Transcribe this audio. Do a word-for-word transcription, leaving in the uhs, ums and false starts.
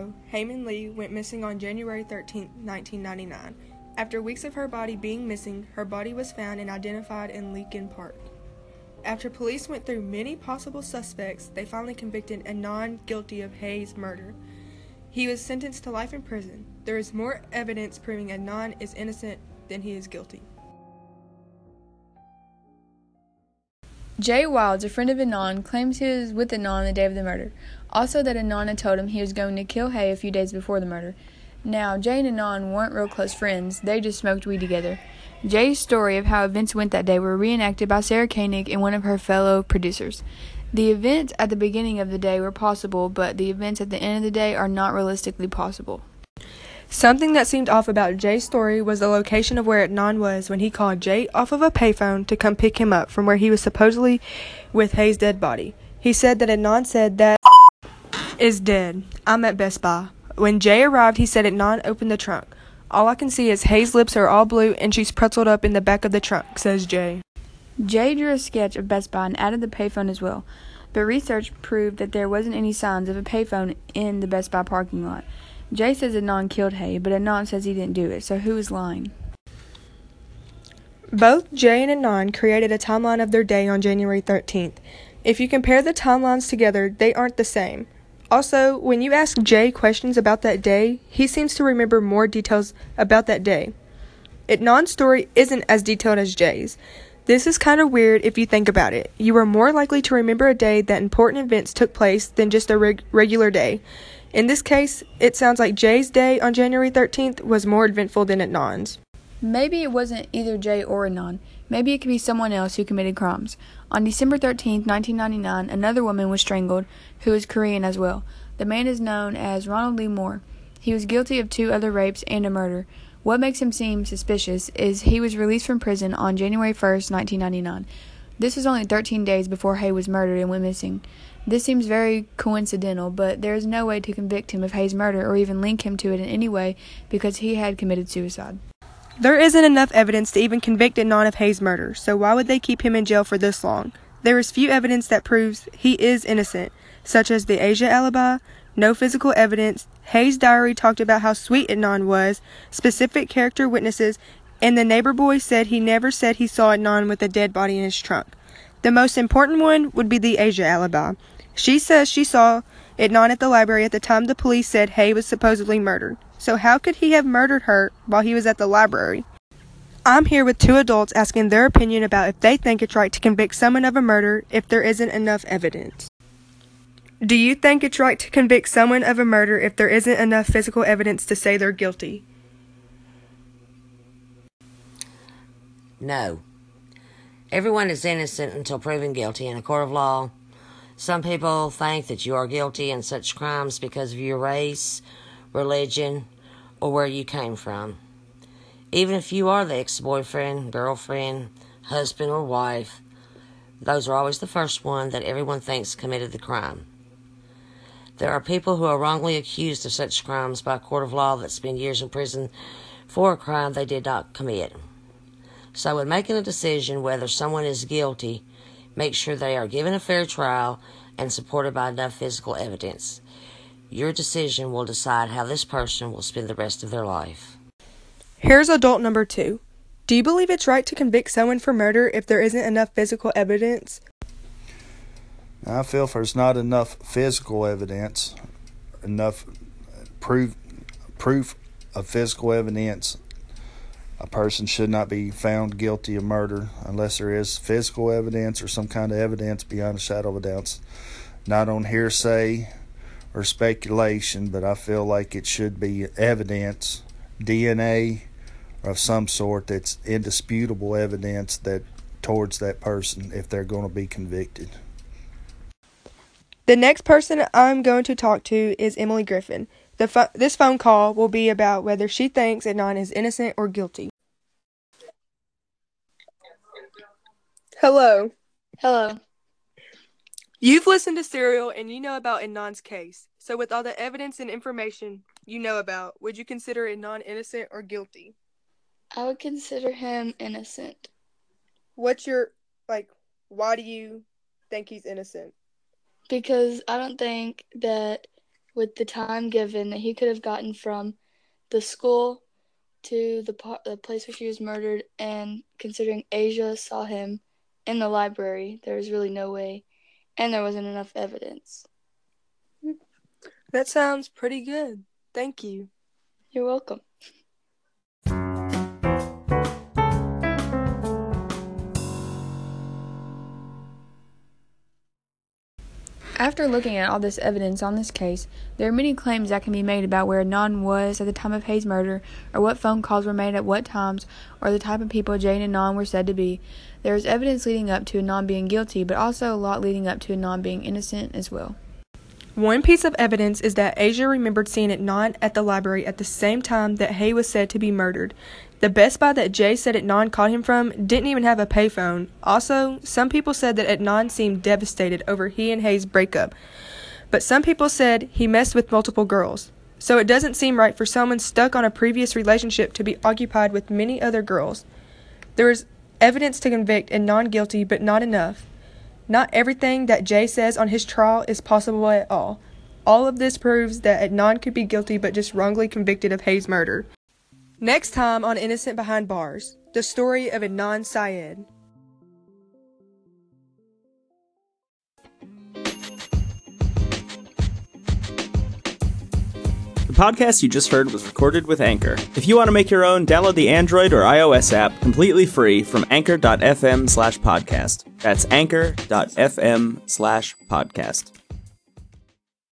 ago, Heyman Lee went missing on January thirteenth, nineteen ninety-nine. After weeks of her body being missing, her body was found and identified in Lincoln Park. After police went through many possible suspects, they finally convicted Adnan guilty of Hayes' murder. He was sentenced to life in prison. There is more evidence proving Adnan is innocent than he is guilty. Jay Wilds, a friend of Adnan, claims he was with Adnan on the day of the murder. Also that Adnan had told him he was going to kill Hay a few days before the murder. Now, Jay and Adnan weren't real close friends, they just smoked weed together. Jay's story of how events went that day were reenacted by Sarah Koenig and one of her fellow producers. The events at the beginning of the day were possible, but the events at the end of the day are not realistically possible. Something that seemed off about Jay's story was the location of where Adnan was when he called Jay off of a payphone to come pick him up from where he was supposedly with Hayes' dead body. He said that Adnan said that is dead. I'm at Best Buy. When Jay arrived, he said Adnan opened the trunk. All I can see is Hayes' lips are all blue and she's pretzeled up in the back of the trunk, says Jay. Jay drew a sketch of Best Buy and added the payphone as well, but research proved that there wasn't any signs of a payphone in the Best Buy parking lot. Jay says Adnan killed Hay, but Adnan says he didn't do it, so who is lying? Both Jay and Adnan created a timeline of their day on January thirteenth. If you compare the timelines together, they aren't the same. Also, when you ask Jay questions about that day, he seems to remember more details about that day. Adnan's story isn't as detailed as Jay's. This is kind of weird if you think about it. You are more likely to remember a day that important events took place than just a reg- regular day. In this case, it sounds like Jay's day on January thirteenth was more eventful than Adnan's. Maybe it wasn't either Jay or Adnan. Maybe it could be someone else who committed crimes. On December thirteenth, nineteen ninety-nine, another woman was strangled, who is Korean as well. The man is known as Ronald Lee Moore. He was guilty of two other rapes and a murder. What makes him seem suspicious is he was released from prison on January first, nineteen ninety-nine. This was only thirteen days before Hay was murdered and went missing. This seems very coincidental, but there is no way to convict him of Hay's murder or even link him to it in any way because he had committed suicide. There isn't enough evidence to even convict Adnan of Hayes' murder, so why would they keep him in jail for this long? There is few evidence that proves he is innocent, such as the Asia alibi, no physical evidence, Hayes' diary talked about how sweet Adnan was, specific character witnesses, and the neighbor boy said he never said he saw Adnan with a dead body in his trunk. The most important one would be the Asia alibi. She says she saw Adnan at the library at the time the police said Hay was supposedly murdered. So how could he have murdered her while he was at the library? I'm here with two adults asking their opinion about if they think it's right to convict someone of a murder if there isn't enough evidence. Do you think it's right to convict someone of a murder if there isn't enough physical evidence to say they're guilty? No. Everyone is innocent until proven guilty in a court of law. Some people think that you are guilty in such crimes because of your race, religion, or where you came from. Even if you are the ex-boyfriend, girlfriend, husband, or wife, those are always the first one that everyone thinks committed the crime. There are people who are wrongly accused of such crimes by a court of law that spend years in prison for a crime they did not commit. So when making a decision whether someone is guilty, make sure they are given a fair trial and supported by enough physical evidence. Your decision will decide how this person will spend the rest of their life. Here's adult number two. Do you believe it's right to convict someone for murder if there isn't enough physical evidence? I feel if there's not enough physical evidence, enough proof, proof of physical evidence, a person should not be found guilty of murder unless there is physical evidence or some kind of evidence beyond a shadow of a doubt. Not on hearsay or speculation, but I feel like it should be evidence, D N A of some sort that's indisputable evidence that towards that person if they're going to be convicted. The next person I'm going to talk to is Emily Griffin. The fo- this phone call will be about whether she thinks Adnan is innocent or guilty. Hello. Hello. You've listened to Serial and you know about Adnan's case. So with all the evidence and information you know about, would you consider Adnan innocent or guilty? I would consider him innocent. What's your, like, why do you think he's innocent? Because I don't think that with the time given that he could have gotten from the school to the, par- the place where she was murdered, and considering Asia saw him in the library, there was really no way, and there wasn't enough evidence. That sounds pretty good. Thank you. You're welcome. After looking at all this evidence on this case, there are many claims that can be made about where Anon was at the time of Hayes' murder, or what phone calls were made at what times, or the type of people Jay and Anon were said to be. There is evidence leading up to Anon being guilty, but also a lot leading up to Anon being innocent as well. One piece of evidence is that Asia remembered seeing Anon at the library at the same time that Hay was said to be murdered. The Best Buy that Jay said Anon called him from didn't even have a payphone. Also, some people said that Anon seemed devastated over he and Hay's breakup. But some people said he messed with multiple girls. So it doesn't seem right for someone stuck on a previous relationship to be occupied with many other girls. There is evidence to convict Anon guilty, but not enough. Not everything that Jay says on his trial is possible at all. All of this proves that Anon could be guilty but just wrongly convicted of Hay's murder. Next time on Innocent Behind Bars, the story of Adnan Syed. The podcast you just heard was recorded with Anchor. If you want to make your own, download the Android or iOS app completely free from anchor.fm slash podcast. That's anchor.fm slash podcast.